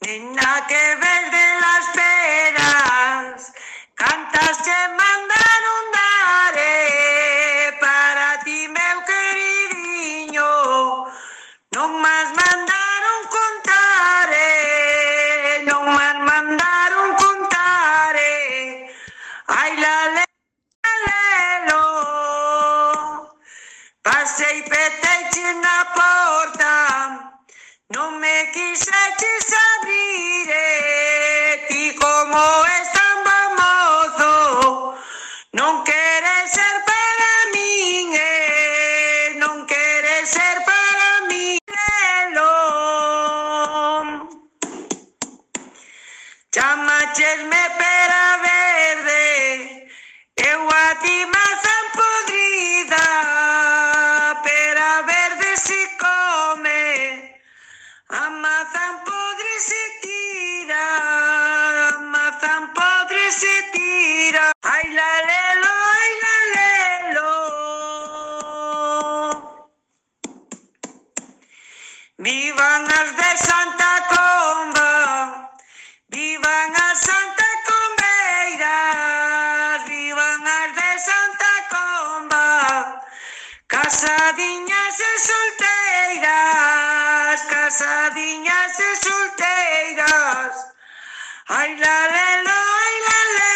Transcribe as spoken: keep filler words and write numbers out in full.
Nena, que verde las peras, cantas que mandaron daré para ti, meu queridinho, non más mandaron contare, non más mandaron contare, ai la le, la lelo, passei peteiche na porta, non me quiseches abrir, ti como es tan famoso, non queres ser para min, eh, non queres ser para min, lelo. Chamaches-me pera verde, eu a ti mazán podrida, pera verde se come, a mazán podre se tira, a mazán podre se tira. Ai la lelo, ai la lelo. Vivan as de Santa Comba, vivan as Santa Combeiras, vivan as de Santa Comba, casadiñas e solteiras, casadiñas e solteiras. Ai la lelo, ai la lelo.